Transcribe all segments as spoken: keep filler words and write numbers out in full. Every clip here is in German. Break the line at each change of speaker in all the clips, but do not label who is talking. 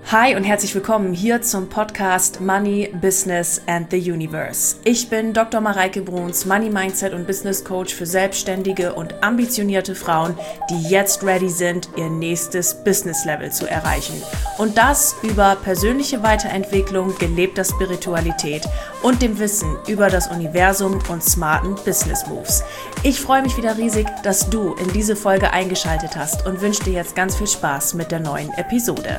Hi und herzlich willkommen hier zum Podcast Money, Business and the Universe. Ich bin Doktor Mareike Bruns, Money Mindset und Business Coach für selbstständige und ambitionierte Frauen, die jetzt ready sind, ihr nächstes Business Level zu erreichen. Und das über persönliche Weiterentwicklung, gelebter Spiritualität und dem Wissen über das Universum und smarten Business Moves. Ich freue mich wieder riesig, dass du in diese Folge eingeschaltet hast und wünsche dir jetzt ganz viel Spaß mit der neuen Episode.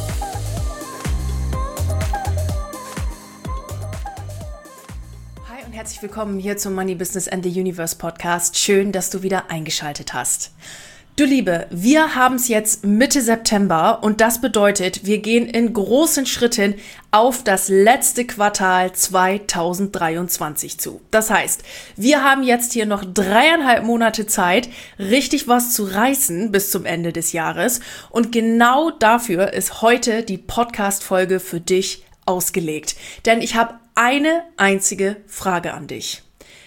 Herzlich willkommen hier zum Money, Business and the Universe Podcast. Schön, dass du wieder eingeschaltet hast. Du Liebe, wir haben es jetzt Mitte September und das bedeutet, wir gehen in großen Schritten auf das letzte Quartal zweitausenddreiundzwanzig zu. Das heißt, wir haben jetzt hier noch dreieinhalb Monate Zeit, richtig was zu reißen bis zum Ende des Jahres. Und genau dafür ist heute die Podcast-Folge für dich ausgelegt. Denn ich habe eine einzige Frage an dich.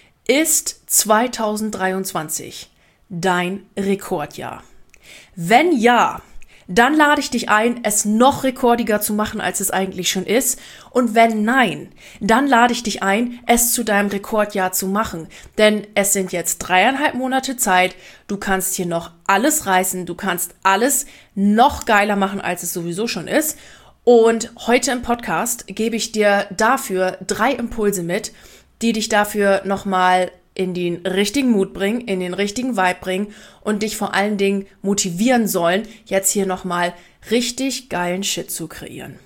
Ist zweitausenddreiundzwanzig dein Rekordjahr? Wenn ja, dann lade ich dich ein, es noch rekordiger zu machen, als es eigentlich schon ist. Und wenn nein, dann lade ich dich ein, es zu deinem Rekordjahr zu machen. Denn es sind jetzt dreieinhalb Monate Zeit. Du kannst hier noch alles reißen. Du kannst alles noch geiler machen, als es sowieso schon ist. Und heute im Podcast gebe ich dir dafür drei Impulse mit, die dich dafür nochmal in den richtigen Mut bringen, in den richtigen Vibe bringen und dich vor allen Dingen motivieren sollen, jetzt hier nochmal richtig geilen Shit zu kreieren.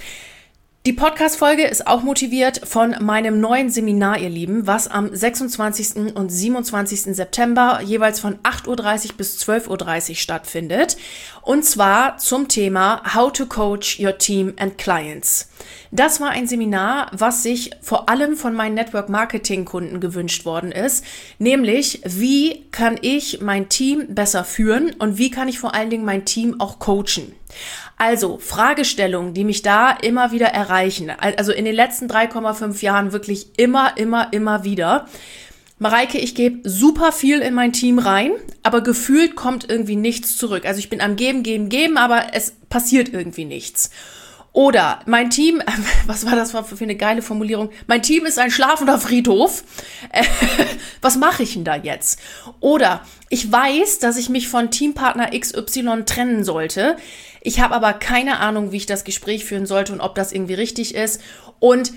Die Podcast-Folge ist auch motiviert von meinem neuen Seminar, ihr Lieben, was am sechsundzwanzigsten und siebenundzwanzigsten September jeweils von acht Uhr dreißig bis zwölf Uhr dreißig stattfindet. Und zwar zum Thema How to Coach Your Team and Clients. Das war ein Seminar, was sich vor allem von meinen Network-Marketing-Kunden gewünscht worden ist, nämlich wie kann ich mein Team besser führen und wie kann ich vor allen Dingen mein Team auch coachen. Also Fragestellungen, die mich da immer wieder erreichen, also in den letzten drei Komma fünf Jahren wirklich immer, immer, immer wieder. Mareike, ich gebe super viel in mein Team rein, aber gefühlt kommt irgendwie nichts zurück. Also ich bin am Geben, Geben, Geben, aber es passiert irgendwie nichts. Oder mein Team, was war das für eine geile Formulierung? Mein Team ist ein schlafender Friedhof. Äh, was mache ich denn da jetzt? Oder ich weiß, dass ich mich von Teampartner X Y trennen sollte. Ich habe aber keine Ahnung, wie ich das Gespräch führen sollte und ob das irgendwie richtig ist. Und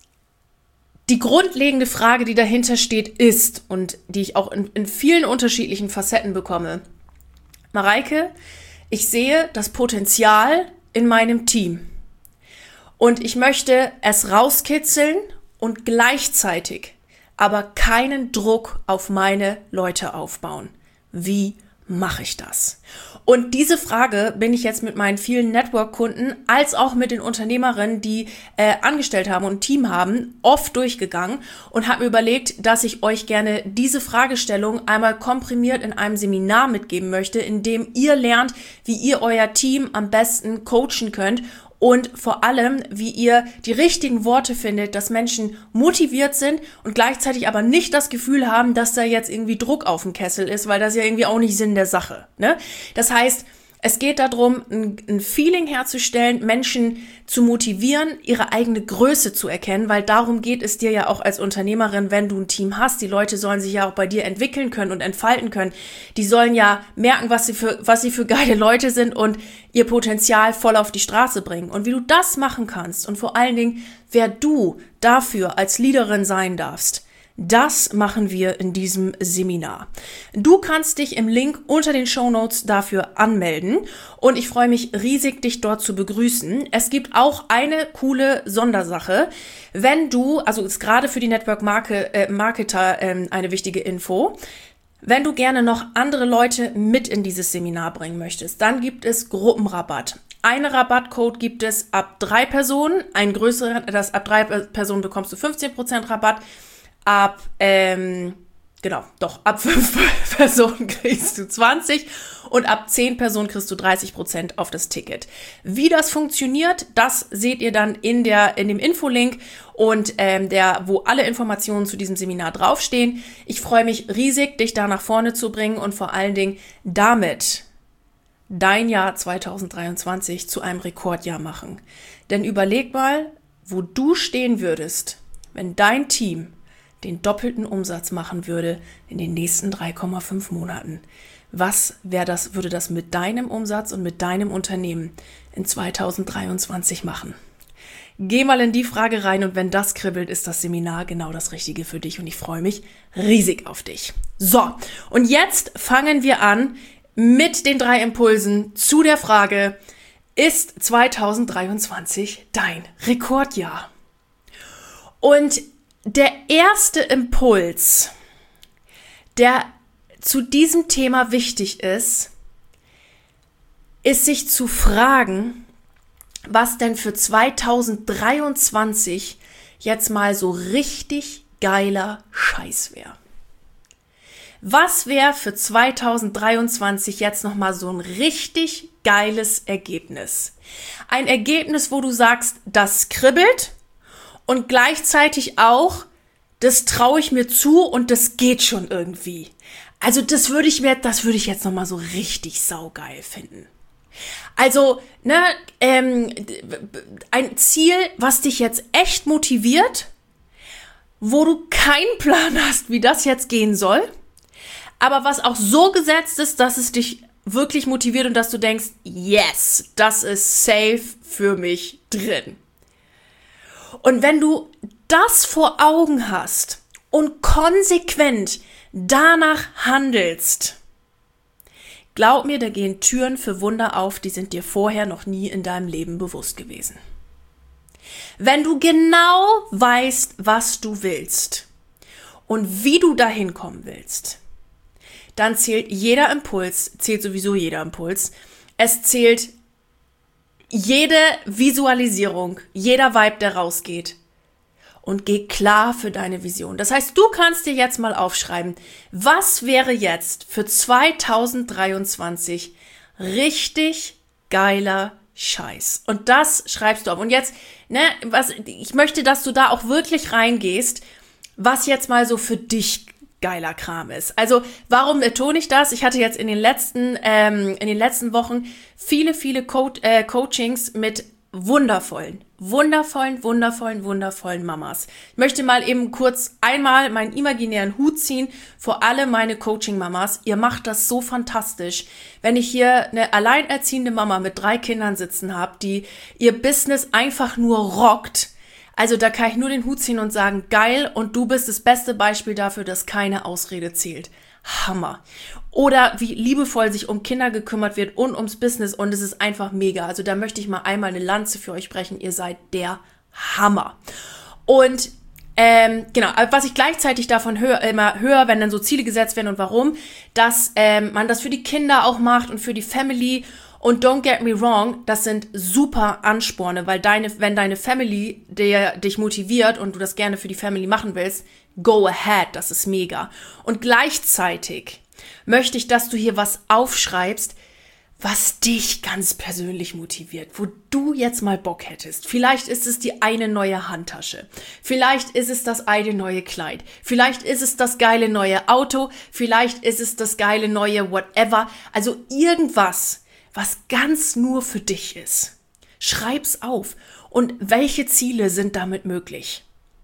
die grundlegende Frage, die dahinter steht, ist, und die ich auch in, in vielen unterschiedlichen Facetten bekomme: Mareike, ich sehe das Potenzial in meinem Team. Und ich möchte es rauskitzeln und gleichzeitig aber keinen Druck auf meine Leute aufbauen. Wie mache ich das? Und diese Frage bin ich jetzt mit meinen vielen Network-Kunden als auch mit den Unternehmerinnen, die äh, angestellt haben und ein Team haben, oft durchgegangen und habe mir überlegt, dass ich euch gerne diese Fragestellung einmal komprimiert in einem Seminar mitgeben möchte, in dem ihr lernt, wie ihr euer Team am besten coachen könnt und vor allem, wie ihr die richtigen Worte findet, dass Menschen motiviert sind und gleichzeitig aber nicht das Gefühl haben, dass da jetzt irgendwie Druck auf dem Kessel ist, weil das ja irgendwie auch nicht Sinn der Sache, ne? Das heißt, es geht darum, ein, ein Feeling herzustellen, Menschen zu motivieren, ihre eigene Größe zu erkennen, weil darum geht es dir ja auch als Unternehmerin, wenn du ein Team hast. Die Leute sollen sich ja auch bei dir entwickeln können und entfalten können. Die sollen ja merken, was sie für, was sie für geile Leute sind und ihr Potenzial voll auf die Straße bringen. Und wie du das machen kannst und vor allen Dingen, wer du dafür als Leaderin sein darfst, das machen wir in diesem Seminar. Du kannst dich im Link unter den Shownotes dafür anmelden und ich freue mich riesig, dich dort zu begrüßen. Es gibt auch eine coole Sondersache. Wenn du, also ist gerade für die Network Marke, äh, Marketer ähm, eine wichtige Info, wenn du gerne noch andere Leute mit in dieses Seminar bringen möchtest, dann gibt es Gruppenrabatt. Einen Rabattcode gibt es ab drei Personen, einen größeren, das ab drei Personen bekommst du fünfzehn Prozent Rabatt. Ab, ähm, genau, doch, ab fünf Personen kriegst du zwanzig und ab zehn Personen kriegst du dreißig Prozent auf das Ticket. Wie das funktioniert, das seht ihr dann in der, in dem Infolink und ähm, der, wo alle Informationen zu diesem Seminar draufstehen. Ich freue mich riesig, dich da nach vorne zu bringen und vor allen Dingen damit dein Jahr zweitausenddreiundzwanzig zu einem Rekordjahr machen. Denn überleg mal, wo du stehen würdest, wenn dein Team den doppelten Umsatz machen würde in den nächsten drei Komma fünf Monaten. Was wäre das, würde das mit deinem Umsatz und mit deinem Unternehmen in zweitausenddreiundzwanzig machen? Geh mal in die Frage rein und wenn das kribbelt, ist das Seminar genau das Richtige für dich und ich freue mich riesig auf dich. So, und jetzt fangen wir an mit den drei Impulsen zu der Frage, ist zweitausenddreiundzwanzig dein Rekordjahr? Und der erste Impuls, der zu diesem Thema wichtig ist, ist sich zu fragen, was denn für zweitausenddreiundzwanzig jetzt mal so richtig geiler Scheiß wäre. Was wäre für zweitausenddreiundzwanzig jetzt nochmal so ein richtig geiles Ergebnis? Ein Ergebnis, wo du sagst, das kribbelt und gleichzeitig auch, das traue ich mir zu und das geht schon irgendwie. Also das würde ich mir, das würde ich jetzt nochmal so richtig saugeil finden. Also, ne, ähm, ein Ziel, was dich jetzt echt motiviert, wo du keinen Plan hast, wie das jetzt gehen soll, aber was auch so gesetzt ist, dass es dich wirklich motiviert und dass du denkst, yes, das ist safe für mich drin. Und wenn du das vor Augen hast und konsequent danach handelst, glaub mir, da gehen Türen für Wunder auf, die sind dir vorher noch nie in deinem Leben bewusst gewesen. Wenn du genau weißt, was du willst und wie du dahin kommen willst, dann zählt jeder Impuls, zählt sowieso jeder Impuls. Es zählt jede Visualisierung, jeder Vibe, der rausgeht. Und geh klar für deine Vision. Das heißt, du kannst dir jetzt mal aufschreiben, was wäre jetzt für zweitausenddreiundzwanzig richtig geiler Scheiß. Und das schreibst du auf. Und jetzt, ne, was, ich möchte, dass du da auch wirklich reingehst, was jetzt mal so für dich geiler Kram ist. Also, warum betone ich das? Ich hatte jetzt in den letzten, ähm, in den letzten Wochen viele, viele Co- äh, Coachings mit wundervollen, wundervollen, wundervollen, wundervollen Mamas. Ich möchte mal eben kurz einmal meinen imaginären Hut ziehen vor alle meine Coaching-Mamas. Ihr macht das so fantastisch. Wenn ich hier eine alleinerziehende Mama mit drei Kindern sitzen habe, die ihr Business einfach nur rockt, also da kann ich nur den Hut ziehen und sagen, geil, und du bist das beste Beispiel dafür, dass keine Ausrede zählt. Hammer. Oder wie liebevoll sich um Kinder gekümmert wird und ums Business und es ist einfach mega. Also da möchte ich mal einmal eine Lanze für euch brechen. Ihr seid der Hammer. Und ähm, genau, was ich gleichzeitig davon höre, immer höre, wenn dann so Ziele gesetzt werden und warum, dass ähm, man das für die Kinder auch macht und für die Family. Und don't get me wrong, das sind super Ansporne, weil deine, wenn deine Family der, dich motiviert und du das gerne für die Family machen willst, go ahead, das ist mega. Und gleichzeitig möchte ich, dass du hier was aufschreibst, was dich ganz persönlich motiviert, wo du jetzt mal Bock hättest. Vielleicht ist es die eine neue Handtasche, vielleicht ist es das eine neue Kleid, vielleicht ist es das geile neue Auto, vielleicht ist es das geile neue whatever, also irgendwas, was ganz nur für dich ist. Schreib's auf. Und welche Ziele sind damit möglich?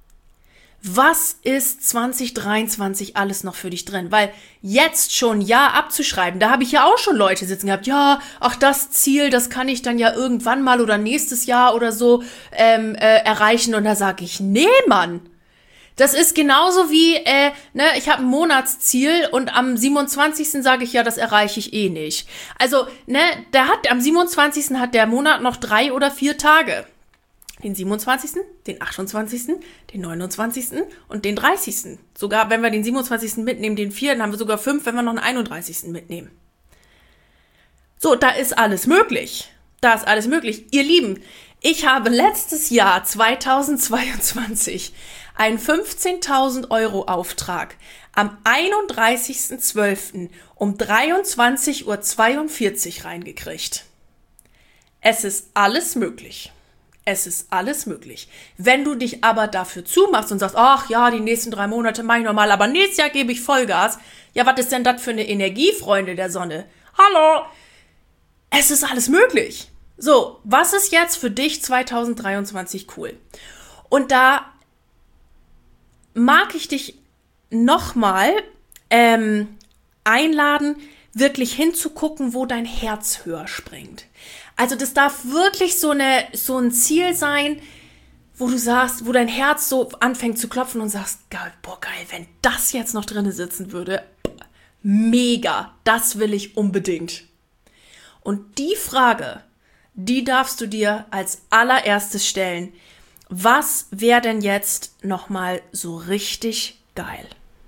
Was ist zwanzig dreiundzwanzig alles noch für dich drin? Weil jetzt schon Ja abzuschreiben, da habe ich ja auch schon Leute sitzen gehabt, ja, ach das Ziel, das kann ich dann ja irgendwann mal oder nächstes Jahr oder so ähm, äh, erreichen. Und da sage ich, nee, Mann. Das ist genauso wie, äh, ne, ich habe ein Monatsziel und am siebenundzwanzigsten sage ich, ja, das erreiche ich eh nicht. Also, ne, der hat, am siebenundzwanzigsten hat der Monat noch drei oder vier Tage. Den siebenundzwanzigsten, den achtundzwanzigsten, den neunundzwanzigsten und den dreißigsten. Sogar, wenn wir den siebenundzwanzigsten mitnehmen, den vier, dann haben wir sogar fünf, wenn wir noch den einunddreißigsten mitnehmen. So, da ist alles möglich. Da ist alles möglich. Ihr Lieben, ich habe letztes Jahr zweitausendzweiundzwanzig einen fünfzehntausend Euro Auftrag am einunddreißigsten zwölften um dreiundzwanzig Uhr zweiundvierzig reingekriegt. Es ist alles möglich. Es ist alles möglich. Wenn du dich aber dafür zumachst und sagst, ach ja, die nächsten drei Monate mache ich normal, aber nächstes Jahr gebe ich Vollgas. Ja, was ist denn das für eine Energie, Freunde der Sonne? Hallo? Es ist alles möglich. So, was ist jetzt für dich zwanzig dreiundzwanzig cool? Und da mag ich dich nochmal ähm, einladen, wirklich hinzugucken, wo dein Herz höher springt. Also das darf wirklich so, eine, so ein Ziel sein, wo du sagst, wo dein Herz so anfängt zu klopfen und sagst, geil, boah geil, wenn das jetzt noch drin sitzen würde, mega, das will ich unbedingt. Und die Frage, die darfst du dir als allererstes stellen. Was wäre denn jetzt nochmal so richtig geil?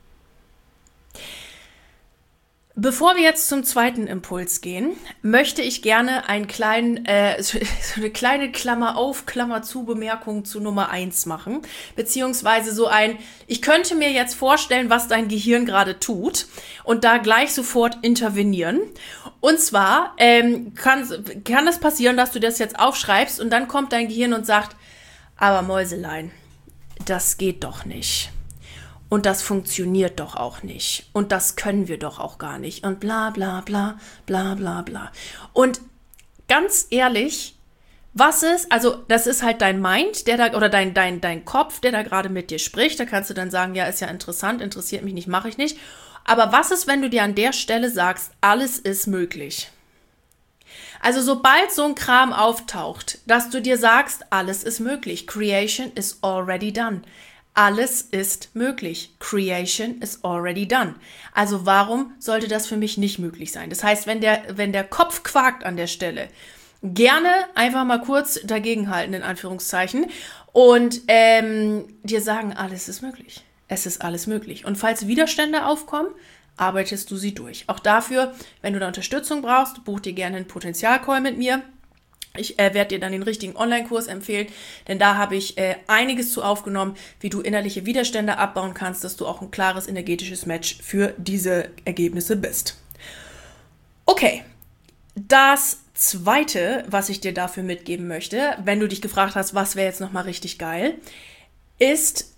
Bevor wir jetzt zum zweiten Impuls gehen, möchte ich gerne einen kleinen, äh, so eine kleine Klammer auf, Klammer zu Bemerkung zu Nummer eins machen, beziehungsweise so ein, ich könnte mir jetzt vorstellen, was dein Gehirn gerade tut und da gleich sofort intervenieren. Und zwar ähm, kann, kann es passieren, dass du das jetzt aufschreibst und dann kommt dein Gehirn und sagt, aber Mäuselein, das geht doch nicht. Und das funktioniert doch auch nicht. Und das können wir doch auch gar nicht. Und bla bla bla bla bla bla. Und ganz ehrlich, was ist, also das ist halt dein Mind, der da, oder dein, dein, dein Kopf, der da gerade mit dir spricht. Da kannst du dann sagen, ja, ist ja interessant, interessiert mich nicht, mache ich nicht. Aber was ist, wenn du dir an der Stelle sagst, alles ist möglich? Also sobald so ein Kram auftaucht, dass du dir sagst, alles ist möglich. Creation is already done. Alles ist möglich. Creation is already done. Also warum sollte das für mich nicht möglich sein? Das heißt, wenn der, wenn der Kopf quakt an der Stelle, gerne einfach mal kurz dagegenhalten, in Anführungszeichen, und ähm, dir sagen, alles ist möglich. Es ist alles möglich. Und falls Widerstände aufkommen, arbeitest du sie durch. Auch dafür, wenn du da Unterstützung brauchst, buch dir gerne einen Potenzialcall mit mir. Ich äh, werde dir dann den richtigen Online-Kurs empfehlen, denn da habe ich äh, einiges zu aufgenommen, wie du innerliche Widerstände abbauen kannst, dass du auch ein klares energetisches Match für diese Ergebnisse bist. Okay, das Zweite, was ich dir dafür mitgeben möchte, wenn du dich gefragt hast, was wäre jetzt nochmal richtig geil, ist,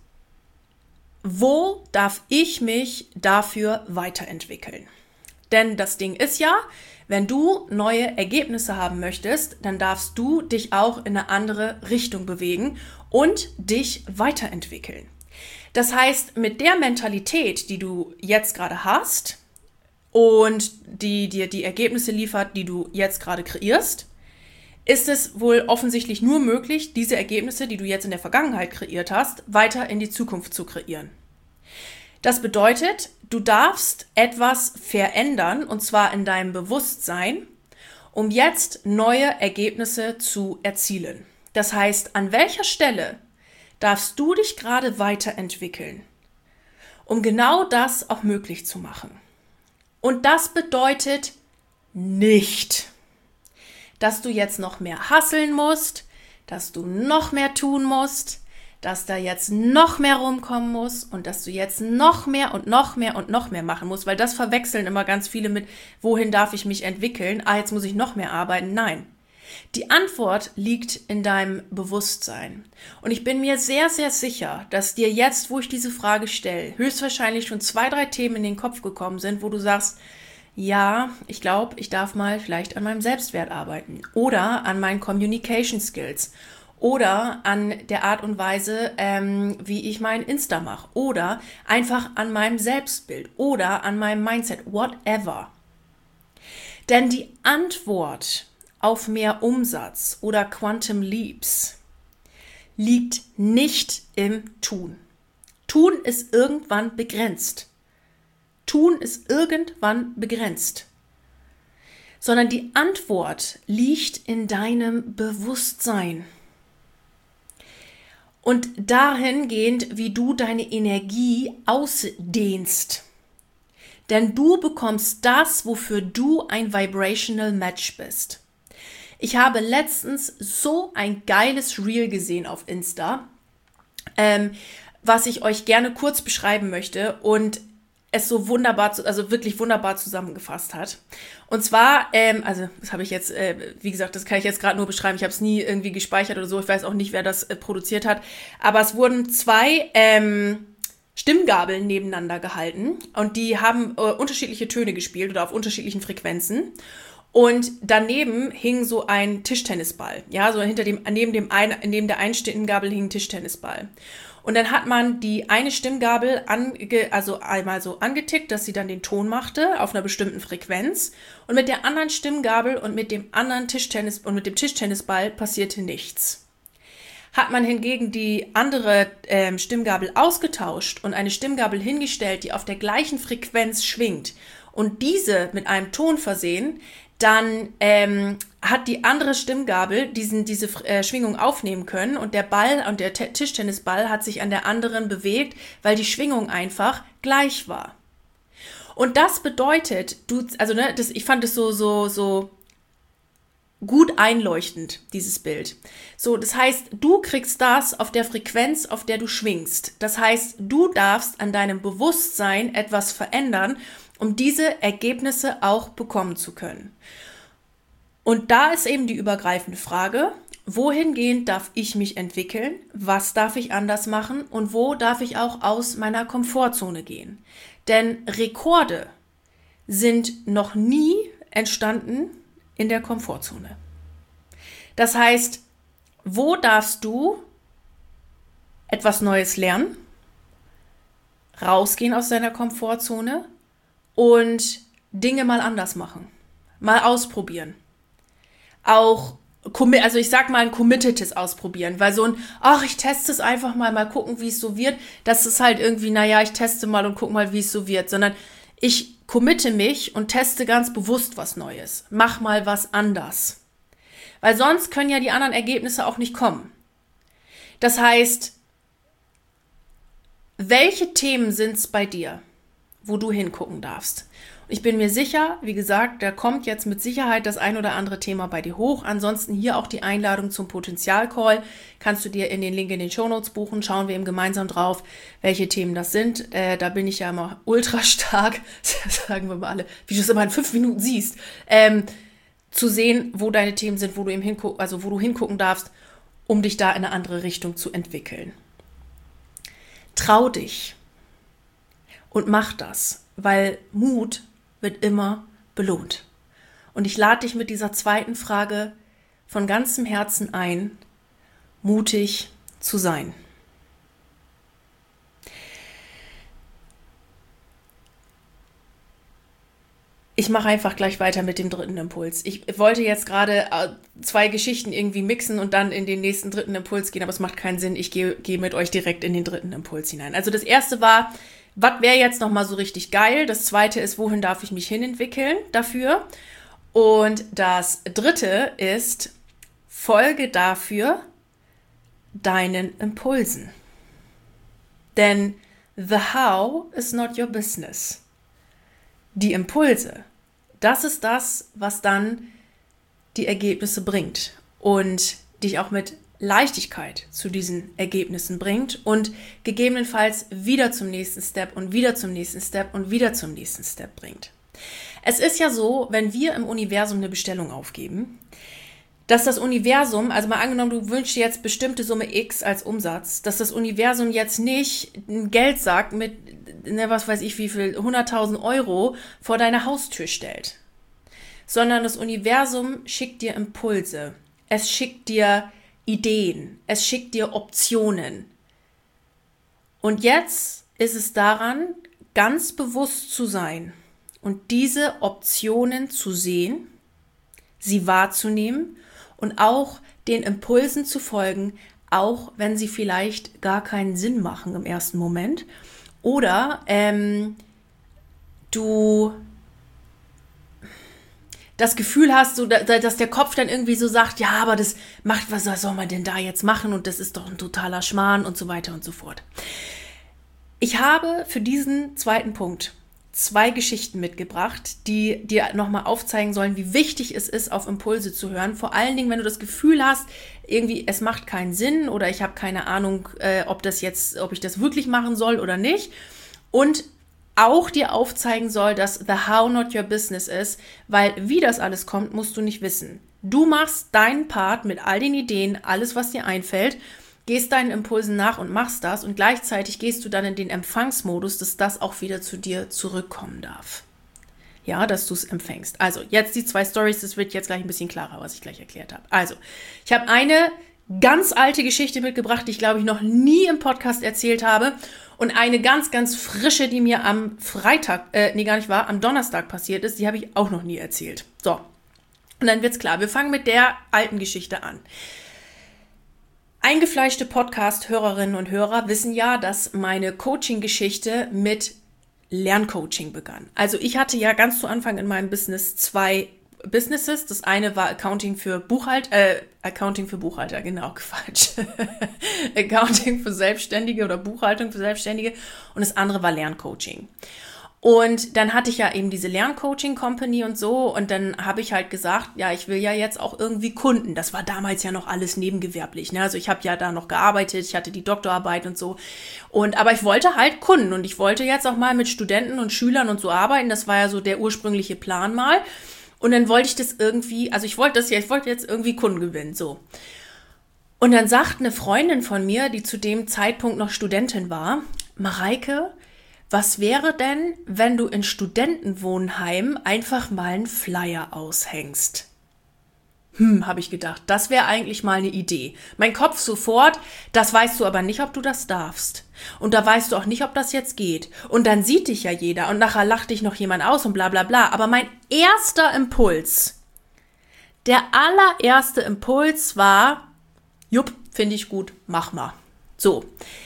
wo darf ich mich dafür weiterentwickeln? Denn das Ding ist ja, wenn du neue Ergebnisse haben möchtest, dann darfst du dich auch in eine andere Richtung bewegen und dich weiterentwickeln. Das heißt, mit der Mentalität, die du jetzt gerade hast und die dir die Ergebnisse liefert, die du jetzt gerade kreierst, ist es wohl offensichtlich nur möglich, diese Ergebnisse, die du jetzt in der Vergangenheit kreiert hast, weiter in die Zukunft zu kreieren. Das bedeutet, du darfst etwas verändern, und zwar in deinem Bewusstsein, um jetzt neue Ergebnisse zu erzielen. Das heißt, an welcher Stelle darfst du dich gerade weiterentwickeln, um genau das auch möglich zu machen. Und das bedeutet nicht, dass du jetzt noch mehr hustlen musst, dass du noch mehr tun musst, dass da jetzt noch mehr rumkommen muss und dass du jetzt noch mehr und noch mehr und noch mehr machen musst, weil das verwechseln immer ganz viele mit, wohin darf ich mich entwickeln? Ah, jetzt muss ich noch mehr arbeiten. Nein. Die Antwort liegt in deinem Bewusstsein. Und ich bin mir sehr, sehr sicher, dass dir jetzt, wo ich diese Frage stelle, höchstwahrscheinlich schon zwei, drei Themen in den Kopf gekommen sind, wo du sagst, ja, ich glaube, ich darf mal vielleicht an meinem Selbstwert arbeiten oder an meinen Communication Skills oder an der Art und Weise, ähm, wie ich mein Insta mache oder einfach an meinem Selbstbild oder an meinem Mindset, whatever. Denn die Antwort auf mehr Umsatz oder Quantum Leaps liegt nicht im Tun. Tun ist irgendwann begrenzt. Tun ist irgendwann begrenzt. Sondern die Antwort liegt in deinem Bewusstsein. Und dahingehend, wie du deine Energie ausdehnst. Denn du bekommst das, wofür du ein Vibrational Match bist. Ich habe letztens so ein geiles Reel gesehen auf Insta, ähm, was ich euch gerne kurz beschreiben möchte und es so wunderbar, also wirklich wunderbar zusammengefasst hat. Und zwar, ähm, also das habe ich jetzt, äh, wie gesagt, das kann ich jetzt gerade nur beschreiben. Ich habe es nie irgendwie gespeichert oder so. Ich weiß auch nicht, wer das äh, produziert hat. Aber es wurden zwei ähm, Stimmgabeln nebeneinander gehalten und die haben äh, unterschiedliche Töne gespielt oder auf unterschiedlichen Frequenzen. Und daneben hing so ein Tischtennisball. Ja, so hinter dem, neben dem ein, neben der einen Stimmgabel hing ein Tischtennisball. Und dann hat man die eine Stimmgabel ange, also einmal so angetickt, dass sie dann den Ton machte auf einer bestimmten Frequenz. Und mit der anderen Stimmgabel und mit dem anderen Tischtennis und mit dem Tischtennisball passierte nichts. Hat man hingegen die andere ähm, Stimmgabel ausgetauscht und eine Stimmgabel hingestellt, die auf der gleichen Frequenz schwingt und diese mit einem Ton versehen, dann ähm, hat die andere Stimmgabel diesen, diese äh, Schwingung aufnehmen können und der Ball und der T- Tischtennisball hat sich an der anderen bewegt, weil die Schwingung einfach gleich war. Und das bedeutet, du, also ne, das, ich fand es so, so, so gut einleuchtend, dieses Bild. So, das heißt, du kriegst das auf der Frequenz, auf der du schwingst. Das heißt, du darfst an deinem Bewusstsein etwas verändern, um diese Ergebnisse auch bekommen zu können. Und da ist eben die übergreifende Frage, wohingehend darf ich mich entwickeln, was darf ich anders machen und wo darf ich auch aus meiner Komfortzone gehen? Denn Rekorde sind noch nie entstanden in der Komfortzone. Das heißt, wo darfst du etwas Neues lernen, rausgehen aus deiner Komfortzone und Dinge mal anders machen, mal ausprobieren. Auch, also ich sag mal ein committedes Ausprobieren, weil so ein, ach, ich teste es einfach mal, mal gucken, wie es so wird, das ist halt irgendwie, naja, ich teste mal und guck mal, wie es so wird, sondern ich committe mich und teste ganz bewusst was Neues, mach mal was anders. Weil sonst können ja die anderen Ergebnisse auch nicht kommen. Das heißt, welche Themen sind es bei dir, wo du hingucken darfst? Ich bin mir sicher, wie gesagt, da kommt jetzt mit Sicherheit das ein oder andere Thema bei dir hoch. Ansonsten hier auch die Einladung zum Potenzial-Call. Kannst du dir in den Link in den Shownotes buchen. Schauen wir eben gemeinsam drauf, welche Themen das sind. Äh, da bin ich ja immer ultra stark, sagen wir mal alle, wie du es immer in fünf Minuten siehst, ähm, zu sehen, wo deine Themen sind, wo du eben hingucken, also wo du hingucken darfst, um dich da in eine andere Richtung zu entwickeln. Trau dich und mach das, weil Mut wird immer belohnt. Und ich lade dich mit dieser zweiten Frage von ganzem Herzen ein, mutig zu sein. Ich mache einfach gleich weiter mit dem dritten Impuls. Ich wollte jetzt gerade zwei Geschichten irgendwie mixen und dann in den nächsten dritten Impuls gehen, aber es macht keinen Sinn. Ich gehe, gehe mit euch direkt in den dritten Impuls hinein. Also das erste war, was wäre jetzt nochmal so richtig geil? Das zweite ist, wohin darf ich mich hinentwickeln dafür? Und das dritte ist, folge dafür deinen Impulsen. Denn the how is not your business. Die Impulse, das ist das, was dann die Ergebnisse bringt und dich auch mit Leichtigkeit zu diesen Ergebnissen bringt und gegebenenfalls wieder zum nächsten Step und wieder zum nächsten Step und wieder zum nächsten Step bringt. Es ist ja so, wenn wir im Universum eine Bestellung aufgeben, dass das Universum, also mal angenommen, du wünschst dir jetzt bestimmte Summe X als Umsatz, dass das Universum jetzt nicht einen Geldsack mit, ne, was weiß ich wie viel, hunderttausend Euro vor deine Haustür stellt, sondern das Universum schickt dir Impulse, es schickt dir Ideen, es schickt dir Optionen. Und jetzt ist es daran, ganz bewusst zu sein und diese Optionen zu sehen, sie wahrzunehmen und auch den Impulsen zu folgen, auch wenn sie vielleicht gar keinen Sinn machen im ersten Moment. Oder ähm, du das Gefühl hast, so, dass der Kopf dann irgendwie so sagt, ja, aber das macht, was soll man denn da jetzt machen und das ist doch ein totaler Schmarrn und so weiter und so fort. Ich habe für diesen zweiten Punkt zwei Geschichten mitgebracht, die dir nochmal aufzeigen sollen, wie wichtig es ist, auf Impulse zu hören. Vor allen Dingen, wenn du das Gefühl hast, irgendwie es macht keinen Sinn oder ich habe keine Ahnung, äh, ob das jetzt, ob ich das wirklich machen soll oder nicht. Und auch dir aufzeigen soll, dass the how not your business ist, weil wie das alles kommt, musst du nicht wissen. Du machst deinen Part mit all den Ideen, alles, was dir einfällt, gehst deinen Impulsen nach und machst das und gleichzeitig gehst du dann in den Empfangsmodus, dass das auch wieder zu dir zurückkommen darf. ja, dass du es empfängst. Also, jetzt die zwei Stories, das wird jetzt gleich ein bisschen klarer, was ich gleich erklärt habe. Also, ich habe eine ganz alte Geschichte mitgebracht, die ich, glaube ich, noch nie im Podcast erzählt habe. Und eine ganz, ganz frische, die mir am Freitag, äh, nee, gar nicht wahr, am Donnerstag passiert ist, die habe ich auch noch nie erzählt. So, und dann wird's klar. Wir fangen mit der alten Geschichte an. Eingefleischte Podcast-Hörerinnen und Hörer wissen ja, dass meine Coaching-Geschichte mit Lerncoaching begann. Also ich hatte ja ganz zu Anfang in meinem Business zwei Businesses. Das eine war Accounting für Buchhalter, äh, Accounting für Buchhalter, genau, Quatsch. Accounting für Selbstständige oder Buchhaltung für Selbstständige. Und das andere war Lerncoaching. Und dann hatte ich ja eben diese Lerncoaching-Company und so und dann habe ich halt gesagt, ja, ich will ja jetzt auch irgendwie Kunden. Das war damals ja noch alles nebengewerblich, ne? Also ich habe ja da noch gearbeitet, ich hatte die Doktorarbeit und so. Und aber ich wollte halt Kunden und ich wollte jetzt auch mal mit Studenten und Schülern und so arbeiten. Das war ja so der ursprüngliche Plan mal. Und dann wollte ich das irgendwie, also ich wollte das ja, ich wollte jetzt irgendwie Kunden gewinnen, so. Und dann sagt eine Freundin von mir, die zu dem Zeitpunkt noch Studentin war, Mareike, was wäre denn, wenn du in Studentenwohnheimen einfach mal einen Flyer aushängst? Hm, habe ich gedacht, das wäre eigentlich mal eine Idee. Mein Kopf sofort, das weißt du aber nicht, ob du das darfst. Und da weißt du auch nicht, ob das jetzt geht. Und dann sieht dich ja jeder und nachher lacht dich noch jemand aus und bla bla bla. Aber mein erster Impuls, der allererste Impuls war, jupp, finde ich gut, mach mal. So,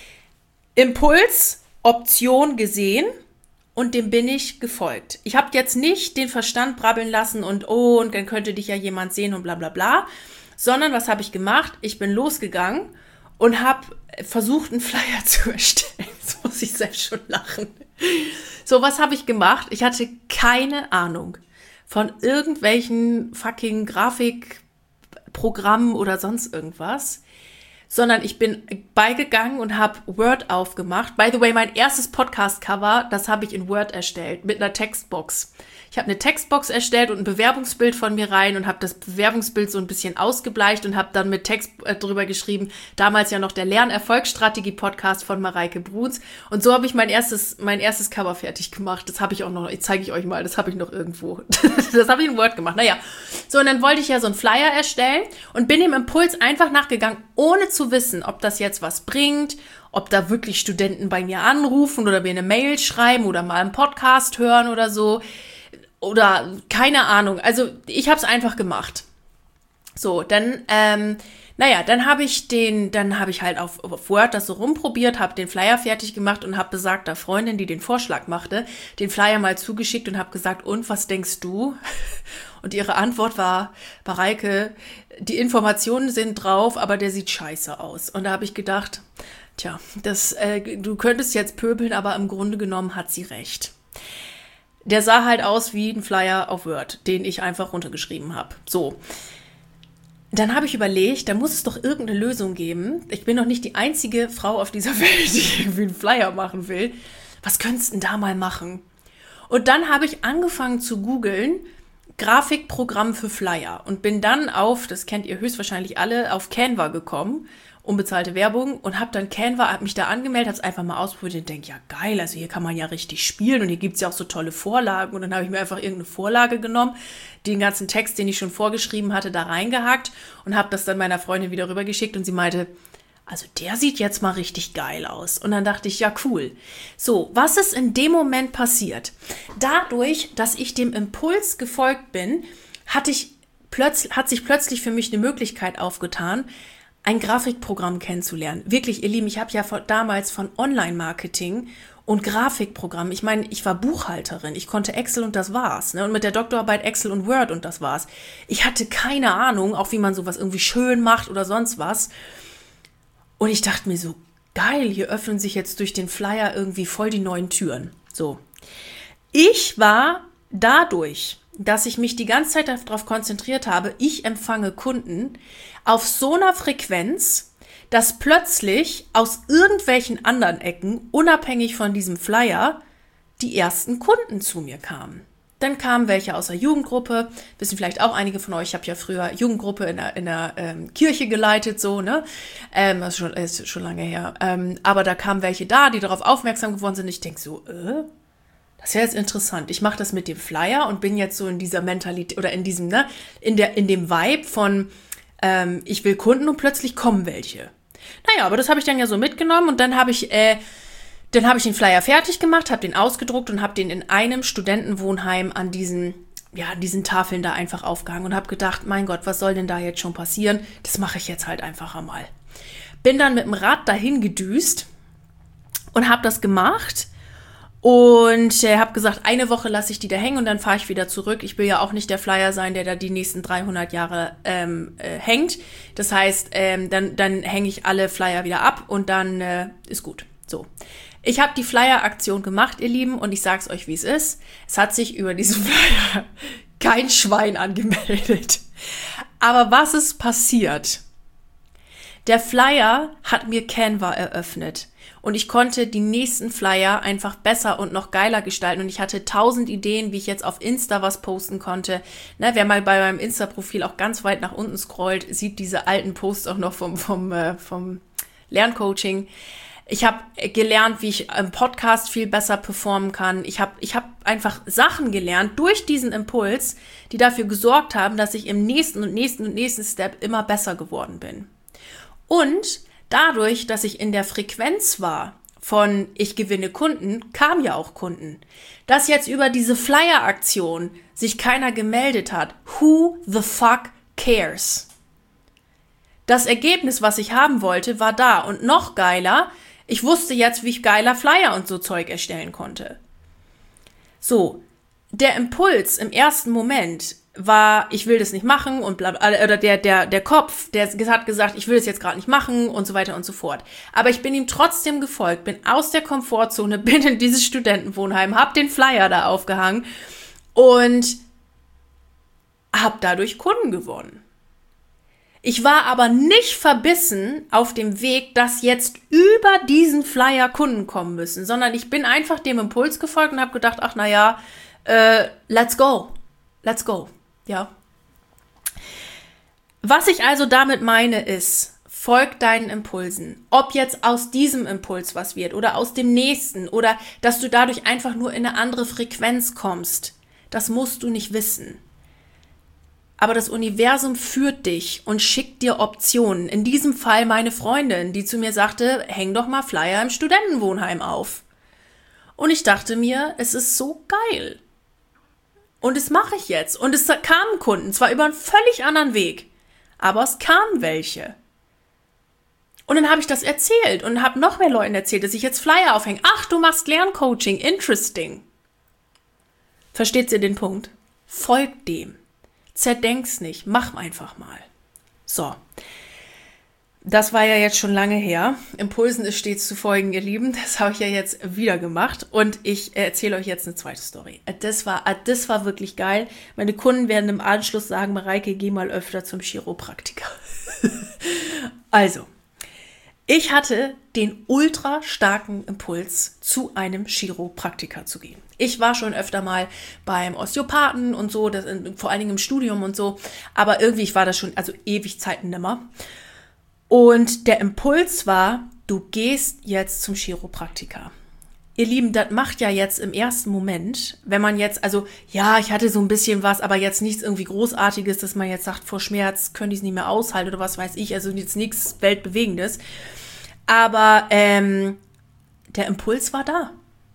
Impuls, Option gesehen und dem bin ich gefolgt. Ich habe jetzt nicht den Verstand brabbeln lassen und oh, und dann könnte dich ja jemand sehen und bla bla bla, sondern was habe ich gemacht? Ich bin losgegangen und habe versucht, einen Flyer zu erstellen. Jetzt muss ich selbst schon lachen. So, was habe ich gemacht? Ich hatte keine Ahnung von irgendwelchen fucking Grafikprogrammen oder sonst irgendwas, sondern ich bin beigegangen und habe Word aufgemacht. By the way, mein erstes Podcast-Cover, das habe ich in Word erstellt, mit einer Textbox. Ich habe eine Textbox erstellt und ein Bewerbungsbild von mir rein und habe das Bewerbungsbild so ein bisschen ausgebleicht und habe dann mit Text äh, drüber geschrieben, damals ja noch der Lernerfolgsstrategie-Podcast von Mareike Bruns. Und so habe ich mein erstes mein erstes Cover fertig gemacht. Das habe ich auch noch, jetzt zeige ich euch mal, das habe ich noch irgendwo. Das habe ich in Word gemacht. Naja, so und dann wollte ich ja so einen Flyer erstellen und bin dem Impuls einfach nachgegangen, ohne zu wissen, ob das jetzt was bringt, ob da wirklich Studenten bei mir anrufen oder mir eine Mail schreiben oder mal einen Podcast hören oder so. Oder keine Ahnung. Also ich habe es einfach gemacht. So, dann, ähm, naja, dann habe ich den, dann habe ich halt auf, auf Word das so rumprobiert, habe den Flyer fertig gemacht und habe besagter Freundin, die den Vorschlag machte, den Flyer mal zugeschickt und habe gesagt, und was denkst du? Und ihre Antwort war, Mareike, die Informationen sind drauf, aber der sieht scheiße aus. Und da habe ich gedacht, tja, das, äh, du könntest jetzt pöbeln, aber im Grunde genommen hat sie recht. Der sah halt aus wie ein Flyer auf Word, den ich einfach runtergeschrieben habe. So, dann habe ich überlegt, da muss es doch irgendeine Lösung geben. Ich bin doch nicht die einzige Frau auf dieser Welt, die irgendwie einen Flyer machen will. Was könntest du denn da mal machen? Und dann habe ich angefangen zu googeln, Grafikprogramm für Flyer und bin dann auf, das kennt ihr höchstwahrscheinlich alle, auf Canva gekommen, unbezahlte Werbung und habe dann Canva, habe mich da angemeldet, habe es einfach mal ausprobiert und denke, ja geil, also hier kann man ja richtig spielen und hier gibt's ja auch so tolle Vorlagen und dann habe ich mir einfach irgendeine Vorlage genommen, den ganzen Text, den ich schon vorgeschrieben hatte, da reingehackt und habe das dann meiner Freundin wieder rübergeschickt und sie meinte, also der sieht jetzt mal richtig geil aus. Und dann dachte ich, ja cool. So, was ist in dem Moment passiert? Dadurch, dass ich dem Impuls gefolgt bin, hatte ich plötzlich, hat sich plötzlich für mich eine Möglichkeit aufgetan, ein Grafikprogramm kennenzulernen. Wirklich, ihr Lieben, ich habe ja von, damals von Online-Marketing und Grafikprogramm, ich meine, ich war Buchhalterin, ich konnte Excel und das war's. Ne? Und mit der Doktorarbeit Excel und Word und das war's. Ich hatte keine Ahnung, auch wie man sowas irgendwie schön macht oder sonst was. Und ich dachte mir so, geil, hier öffnen sich jetzt durch den Flyer irgendwie voll die neuen Türen. So. Ich war dadurch, dass ich mich die ganze Zeit darauf konzentriert habe, ich empfange Kunden auf so einer Frequenz, dass plötzlich aus irgendwelchen anderen Ecken, unabhängig von diesem Flyer, die ersten Kunden zu mir kamen. Dann kamen welche aus der Jugendgruppe, wissen vielleicht auch einige von euch, ich habe ja früher Jugendgruppe in der, in der ähm, Kirche geleitet, so, ne, ähm, das ist schon, ist schon lange her, ähm, aber da kamen welche da, die darauf aufmerksam geworden sind, ich denke so, äh, das wäre jetzt interessant. Ich mache das mit dem Flyer und bin jetzt so in dieser Mentalität oder in diesem, ne, in der, in dem Vibe von, ähm, ich will Kunden und plötzlich kommen welche. Naja, aber das habe ich dann ja so mitgenommen und dann habe ich, äh, dann habe ich den Flyer fertig gemacht, habe den ausgedruckt und habe den in einem Studentenwohnheim an diesen, ja, an diesen Tafeln da einfach aufgehangen und habe gedacht, mein Gott, was soll denn da jetzt schon passieren? Das mache ich jetzt halt einfach einmal. Bin dann mit dem Rad dahin gedüst und habe das gemacht und äh, habe gesagt, eine Woche lasse ich die da hängen und dann fahre ich wieder zurück. Ich will ja auch nicht der Flyer sein, der da die nächsten dreihundert Jahre ähm, äh, hängt. Das heißt, ähm, dann, dann hänge ich alle Flyer wieder ab und dann äh, ist gut. So. Ich habe die Flyer-Aktion gemacht, ihr Lieben, und ich sag's euch, wie es ist. Es hat sich über diesen Flyer kein Schwein angemeldet. Aber was ist passiert? Der Flyer hat mir Canva eröffnet und ich konnte die nächsten Flyer einfach besser und noch geiler gestalten und ich hatte tausend Ideen, wie ich jetzt auf Insta was posten konnte. Ne, wer mal bei meinem Insta-Profil auch ganz weit nach unten scrollt, sieht diese alten Posts auch noch vom, vom, äh, vom Lerncoaching. Ich habe gelernt, wie ich im Podcast viel besser performen kann. Ich habe ich hab einfach Sachen gelernt durch diesen Impuls, die dafür gesorgt haben, dass ich im nächsten und nächsten und nächsten Step immer besser geworden bin. Und dadurch, dass ich in der Frequenz war von ich gewinne Kunden, kamen ja auch Kunden. Dass jetzt über diese Flyer-Aktion sich keiner gemeldet hat, who the fuck cares? Das Ergebnis, was ich haben wollte, war da. Und noch geiler, ich wusste jetzt, wie ich geiler Flyer und so Zeug erstellen konnte. So, der Impuls im ersten Moment war, ich will das nicht machen und bla, oder der, der, der Kopf, der hat gesagt, ich will das jetzt gerade nicht machen und so weiter und so fort. Aber ich bin ihm trotzdem gefolgt, bin aus der Komfortzone, bin in dieses Studentenwohnheim, hab den Flyer da aufgehangen und hab dadurch Kunden gewonnen. Ich war aber nicht verbissen auf dem Weg, dass jetzt über diesen Flyer Kunden kommen müssen, sondern ich bin einfach dem Impuls gefolgt und habe gedacht, ach naja, äh, let's go, let's go, ja. Was ich also damit meine ist, folg deinen Impulsen. Ob jetzt aus diesem Impuls was wird oder aus dem nächsten oder dass du dadurch einfach nur in eine andere Frequenz kommst, das musst du nicht wissen. Aber das Universum führt dich und schickt dir Optionen. In diesem Fall meine Freundin, die zu mir sagte, häng doch mal Flyer im Studentenwohnheim auf. Und ich dachte mir, es ist so geil. Und das mache ich jetzt. Und es kamen Kunden, zwar über einen völlig anderen Weg, aber es kamen welche. Und dann habe ich das erzählt und habe noch mehr Leuten erzählt, dass ich jetzt Flyer aufhänge. Ach, du machst Lerncoaching, interesting. Versteht ihr den Punkt? Folgt dem. Zerdenk's nicht, mach einfach mal. So, das war ja jetzt schon lange her. Impulsen ist stets zu folgen, ihr Lieben. Das habe ich ja jetzt wieder gemacht und ich erzähle euch jetzt eine zweite Story. Das war, das war wirklich geil. Meine Kunden werden im Anschluss sagen, Mareike, geh mal öfter zum Chiropraktiker. Also, ich hatte den ultra starken Impuls, zu einem Chiropraktiker zu gehen. Ich war schon öfter mal beim Osteopathen und so, das, vor allen Dingen im Studium und so, aber irgendwie, ich war da schon, also ewig Zeiten nimmer. Und der Impuls war, du gehst jetzt zum Chiropraktiker. Ihr Lieben, das macht ja jetzt im ersten Moment, wenn man jetzt, also ja, ich hatte so ein bisschen was, aber jetzt nichts irgendwie Großartiges, dass man jetzt sagt, vor Schmerz können die es nicht mehr aushalten oder was weiß ich, also jetzt nichts Weltbewegendes. Aber ähm, der Impuls war da.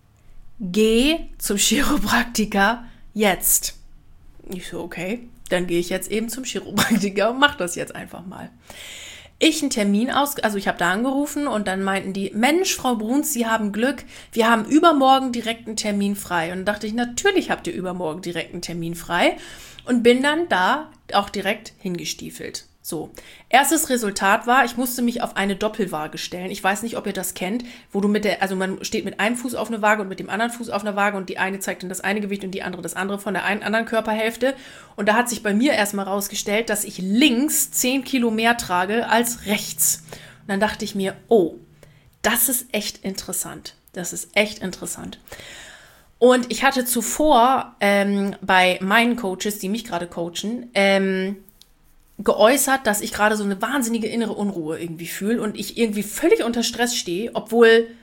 Geh zum Chiropraktiker jetzt. Ich so, okay, dann gehe ich jetzt eben zum Chiropraktiker und mach das jetzt einfach mal. Ich einen Termin aus, also ich habe da angerufen und dann meinten die, Mensch, Frau Bruns, Sie haben Glück, wir haben übermorgen direkt einen Termin frei. Und dann dachte ich, natürlich habt ihr übermorgen direkt einen Termin frei und bin dann da auch direkt hingestiefelt. So, erstes Resultat war, ich musste mich auf eine Doppelwaage stellen. Ich weiß nicht, ob ihr das kennt, wo du mit der, also man steht mit einem Fuß auf einer Waage und mit dem anderen Fuß auf einer Waage und die eine zeigt dann das eine Gewicht und die andere das andere von der einen anderen Körperhälfte. Und da hat sich bei mir erstmal rausgestellt, dass ich links zehn Kilo mehr trage als rechts. Und dann dachte ich mir, oh, das ist echt interessant. Das ist echt interessant. Und ich hatte zuvor ähm, bei meinen Coaches, die mich gerade coachen, ähm, geäußert, dass ich gerade so eine wahnsinnige innere Unruhe irgendwie fühle und ich irgendwie völlig unter Stress stehe, obwohl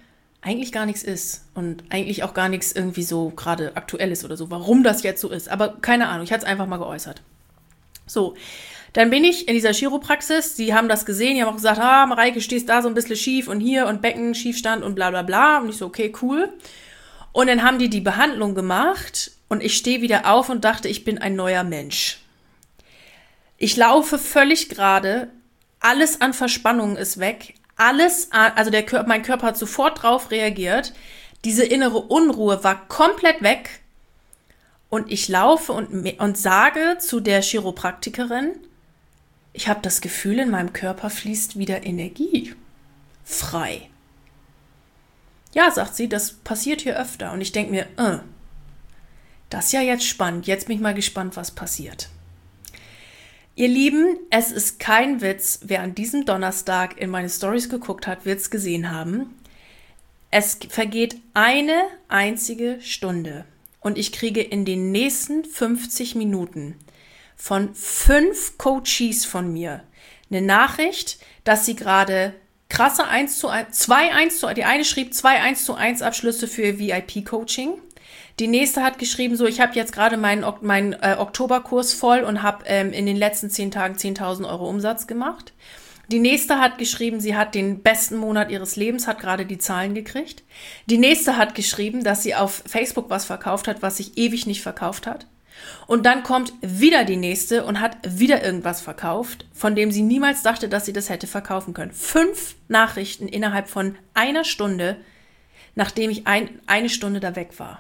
eigentlich gar nichts ist und eigentlich auch gar nichts irgendwie so gerade aktuell ist oder so, warum das jetzt so ist. Aber keine Ahnung, ich hatte es einfach mal geäußert. So, dann bin ich in dieser Chiropraxis, die haben das gesehen, die haben auch gesagt, ah, Mareike, stehst da so ein bisschen schief und hier und Becken, Schiefstand und bla bla bla. Und ich so, okay, cool. Und dann haben die die Behandlung gemacht und ich stehe wieder auf und dachte, ich bin ein neuer Mensch. Ich laufe völlig gerade, alles an Verspannungen ist weg, alles, also der Körper, mein Körper hat sofort drauf reagiert, diese innere Unruhe war komplett weg und ich laufe und, und sage zu der Chiropraktikerin, ich habe das Gefühl, in meinem Körper fließt wieder Energie frei. Ja, sagt sie, das passiert hier öfter. Und ich denke mir, äh, das ist ja jetzt spannend. Jetzt bin ich mal gespannt, was passiert. Ihr Lieben, es ist kein Witz. Wer an diesem Donnerstag in meine Stories geguckt hat, wird es gesehen haben. Es vergeht eine einzige Stunde. Und ich kriege in den nächsten fünfzig Minuten von fünf Coaches von mir eine Nachricht, dass sie gerade krasse eins zu eins, zwei eins zu eins, die eine schrieb zwei eins zu eins Abschlüsse für ihr V I P-Coaching. Die nächste hat geschrieben, so, ich habe jetzt gerade meinen, meinen äh, Oktoberkurs voll und habe ähm, in den letzten zehn Tagen zehntausend Euro Umsatz gemacht. Die nächste hat geschrieben, sie hat den besten Monat ihres Lebens, hat gerade die Zahlen gekriegt. Die nächste hat geschrieben, dass sie auf Facebook was verkauft hat, was sich ewig nicht verkauft hat. Und dann kommt wieder die nächste und hat wieder irgendwas verkauft, von dem sie niemals dachte, dass sie das hätte verkaufen können. Fünf Nachrichten innerhalb von einer Stunde, nachdem ich ein, eine Stunde da weg war.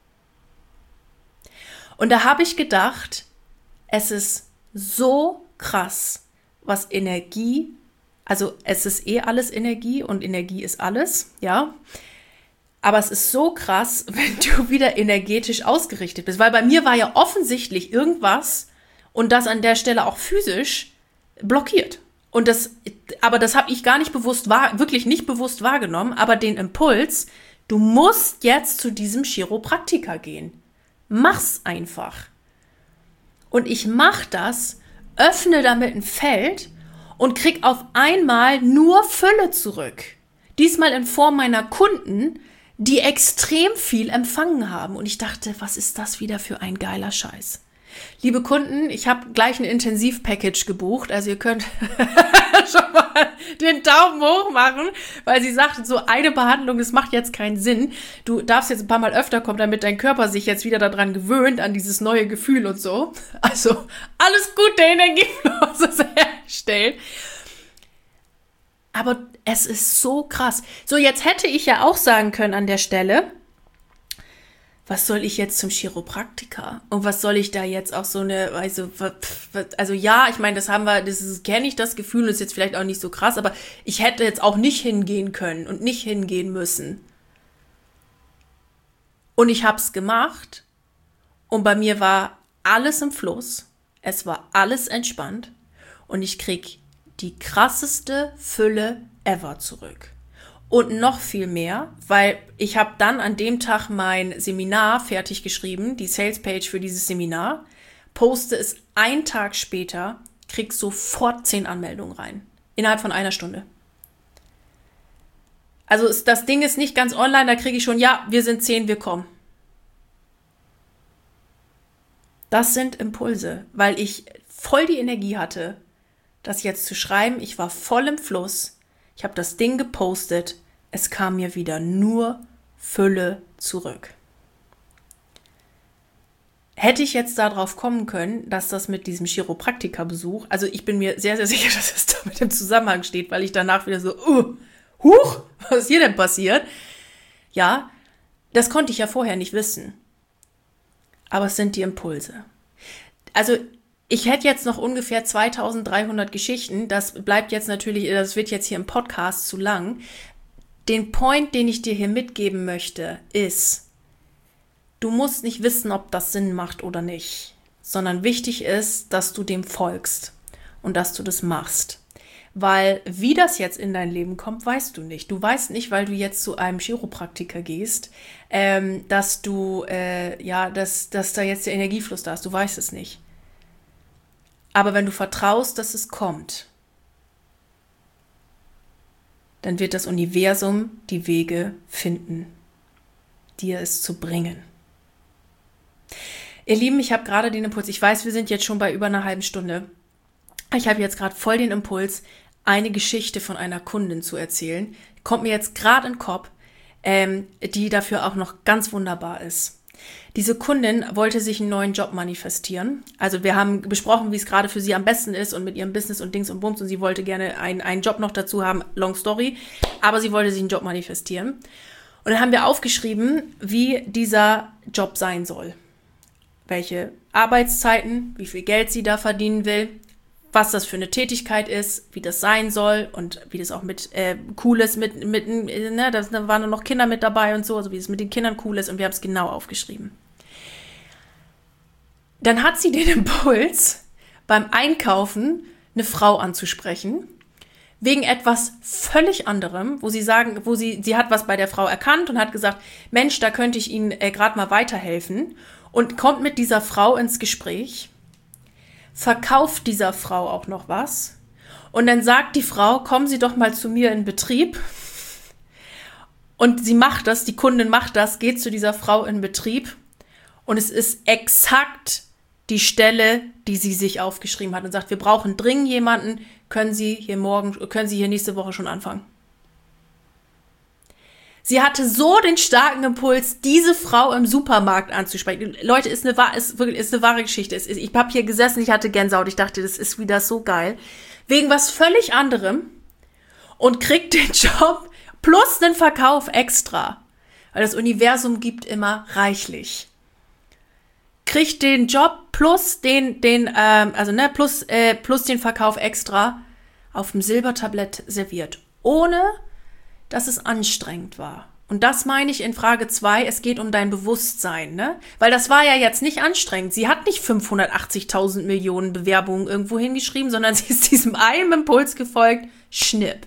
Und da habe ich gedacht, es ist so krass, was Energie, also es ist eh alles Energie und Energie ist alles, ja. Aber es ist so krass, wenn du wieder energetisch ausgerichtet bist. Weil bei mir war ja offensichtlich irgendwas und das an der Stelle auch physisch blockiert. Und das, aber das habe ich gar nicht bewusst, wahr, wirklich nicht bewusst wahrgenommen. Aber den Impuls, du musst jetzt zu diesem Chiropraktiker gehen. Mach's einfach. Und ich mach das, öffne damit ein Feld und krieg auf einmal nur Fülle zurück. Diesmal in Form meiner Kunden, die extrem viel empfangen haben. Und ich dachte, was ist das wieder für ein geiler Scheiß? Liebe Kunden, ich habe gleich ein Intensiv-Package gebucht. Also ihr könnt schon mal den Daumen hoch machen, weil sie sagt, so eine Behandlung, das macht jetzt keinen Sinn. Du darfst jetzt ein paar Mal öfter kommen, damit dein Körper sich jetzt wieder daran gewöhnt, an dieses neue Gefühl und so. Also alles Gute, Energiefluss herstellen. Aber es ist so krass. So, jetzt hätte ich ja auch sagen können an der Stelle, was soll ich jetzt zum Chiropraktiker? Und was soll ich da jetzt auch so eine, also, also ja, ich meine, das haben wir, das kenne ich, das Gefühl, ist jetzt vielleicht auch nicht so krass, aber ich hätte jetzt auch nicht hingehen können und nicht hingehen müssen. Und ich habe es gemacht und bei mir war alles im Fluss, es war alles entspannt und ich krieg die krasseste Fülle ever zurück. Und noch viel mehr, weil ich habe dann an dem Tag mein Seminar fertig geschrieben, die Salespage für dieses Seminar, poste es einen Tag später, krieg sofort zehn Anmeldungen rein. Innerhalb von einer Stunde. Also das Ding ist nicht ganz online, da kriege ich schon, ja, wir sind zehn, wir kommen. Das sind Impulse, weil ich voll die Energie hatte, das jetzt zu schreiben. Ich war voll im Fluss. Ich habe das Ding gepostet. Es kam mir wieder nur Fülle zurück. Hätte ich jetzt darauf kommen können, dass das mit diesem Chiropraktikerbesuch, also ich bin mir sehr, sehr sicher, dass es damit im Zusammenhang steht, weil ich danach wieder so, uh, huch, was ist hier denn passiert? Ja, das konnte ich ja vorher nicht wissen. Aber es sind die Impulse. Also ich hätte jetzt noch ungefähr zweitausenddreihundert Geschichten. Das bleibt jetzt natürlich, das wird jetzt hier im Podcast zu lang. Den Point, den ich dir hier mitgeben möchte, ist, du musst nicht wissen, ob das Sinn macht oder nicht, sondern wichtig ist, dass du dem folgst und dass du das machst. Weil wie das jetzt in dein Leben kommt, weißt du nicht. Du weißt nicht, weil du jetzt zu einem Chiropraktiker gehst, ähm, dass du, äh, ja, dass, dass da jetzt der Energiefluss da ist. Du weißt es nicht. Aber wenn du vertraust, dass es kommt, dann wird das Universum die Wege finden, dir es zu bringen. Ihr Lieben, ich habe gerade den Impuls, ich weiß, wir sind jetzt schon bei über einer halben Stunde. Ich habe jetzt gerade voll den Impuls, eine Geschichte von einer Kundin zu erzählen. Kommt mir jetzt gerade in den Kopf, ähm, die dafür auch noch ganz wunderbar ist. Diese Kundin wollte sich einen neuen Job manifestieren. Also wir haben besprochen, wie es gerade für sie am besten ist und mit ihrem Business und Dings und Bums. Und sie wollte gerne einen, einen Job noch dazu haben, long story. Aber sie wollte sich einen Job manifestieren. Und dann haben wir aufgeschrieben, wie dieser Job sein soll. Welche Arbeitszeiten, wie viel Geld sie da verdienen will, was das für eine Tätigkeit ist, wie das sein soll und wie das auch mit äh, cool ist, mit, mit, ne, da waren noch Kinder mit dabei und so, also wie es mit den Kindern cool ist, und wir haben es genau aufgeschrieben. Dann hat sie den Impuls, beim Einkaufen eine Frau anzusprechen, wegen etwas völlig anderem, wo sie sagen, wo sie, sie hat was bei der Frau erkannt und hat gesagt, Mensch, da könnte ich Ihnen äh, gerade mal weiterhelfen, und kommt mit dieser Frau ins Gespräch, verkauft dieser Frau auch noch was, und dann sagt die Frau, kommen Sie doch mal zu mir in Betrieb, und sie macht das, die Kundin macht das, geht zu dieser Frau in Betrieb, und es ist exakt die Stelle, die sie sich aufgeschrieben hat, und sagt, wir brauchen dringend jemanden, können Sie hier morgen, können Sie hier nächste Woche schon anfangen. Sie hatte so den starken Impuls, diese Frau im Supermarkt anzusprechen. Leute, ist eine, ist wirklich, ist eine wahre Geschichte. Ich habe hier gesessen, ich hatte Gänsehaut. Ich dachte, das ist wieder so geil. Wegen was völlig anderem, und kriegt den Job plus den Verkauf extra. Weil das Universum gibt immer reichlich. Kriegt den Job plus den, den ähm, also ne, plus, äh, plus den Verkauf extra auf dem Silbertablett serviert. Ohne dass es anstrengend war. Und das meine ich in Frage zwei, es geht um dein Bewusstsein, ne? Weil das war ja jetzt nicht anstrengend. Sie hat nicht fünfhundertachtzigtausend Millionen Bewerbungen irgendwo hingeschrieben, sondern sie ist diesem einen Impuls gefolgt, schnipp.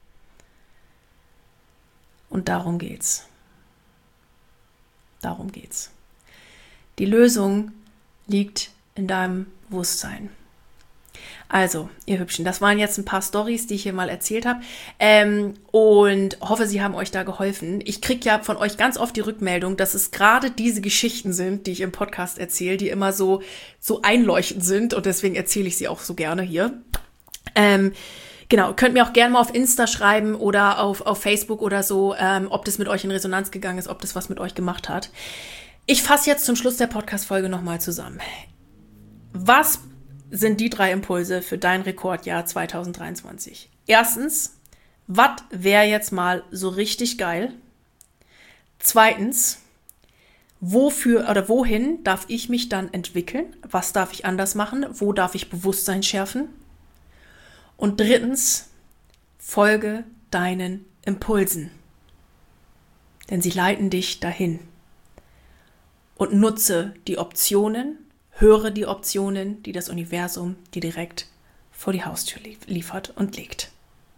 Und darum geht's. Darum geht's. Die Lösung liegt in deinem Bewusstsein. Also, ihr Hübschen, das waren jetzt ein paar Storys, die ich hier mal erzählt habe, ähm, und hoffe, sie haben euch da geholfen. Ich kriege ja von euch ganz oft die Rückmeldung, dass es gerade diese Geschichten sind, die ich im Podcast erzähle, die immer so, so einleuchtend sind, und deswegen erzähle ich sie auch so gerne hier. Ähm, genau, könnt mir auch gerne mal auf Insta schreiben oder auf, auf Facebook oder so, ähm, ob das mit euch in Resonanz gegangen ist, ob das was mit euch gemacht hat. Ich fasse jetzt zum Schluss der Podcast-Folge nochmal zusammen. Was sind die drei Impulse für dein Rekordjahr zwanzig dreiundzwanzig? Erstens, was wäre jetzt mal so richtig geil? Zweitens, wofür oder wohin darf ich mich dann entwickeln? Was darf ich anders machen? Wo darf ich Bewusstsein schärfen? Und drittens, folge deinen Impulsen. Denn sie leiten dich dahin. Und nutze die Optionen, höre die Optionen, die das Universum dir direkt vor die Haustür liefert und legt.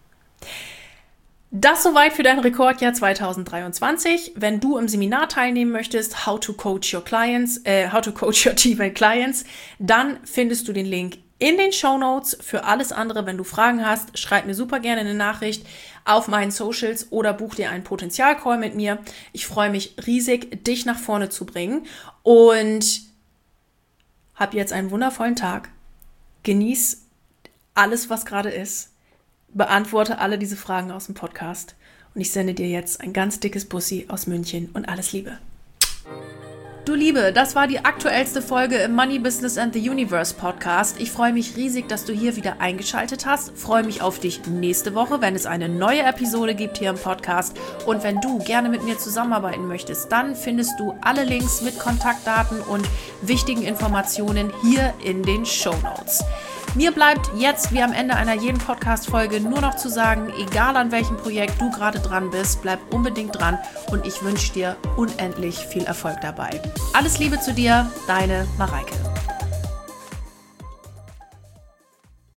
Das soweit für dein Rekordjahr zwanzig dreiundzwanzig. Wenn du im Seminar teilnehmen möchtest, How to Coach Your Clients, äh, How to Coach Your Team and Clients, dann findest du den Link in den Shownotes. Für alles andere, wenn du Fragen hast, schreib mir super gerne eine Nachricht auf meinen Socials oder buch dir einen Potenzialcall mit mir. Ich freue mich riesig, dich nach vorne zu bringen, und hab jetzt einen wundervollen Tag. Genieß alles, was gerade ist. Beantworte alle diese Fragen aus dem Podcast. Und ich sende dir jetzt ein ganz dickes Bussi aus München und alles Liebe. Du Liebe, das war die aktuellste Folge im Money Business and the Universe Podcast. Ich freue mich riesig, dass du hier wieder eingeschaltet hast. Freue mich auf dich nächste Woche, wenn es eine neue Episode gibt hier im Podcast. Und wenn du gerne mit mir zusammenarbeiten möchtest, dann findest du alle Links mit Kontaktdaten und wichtigen Informationen hier in den Shownotes. Mir bleibt jetzt, wie am Ende einer jeden Podcast-Folge, nur noch zu sagen, egal an welchem Projekt du gerade dran bist, bleib unbedingt dran, und ich wünsche dir unendlich viel Erfolg dabei. Alles Liebe zu dir, deine Mareike.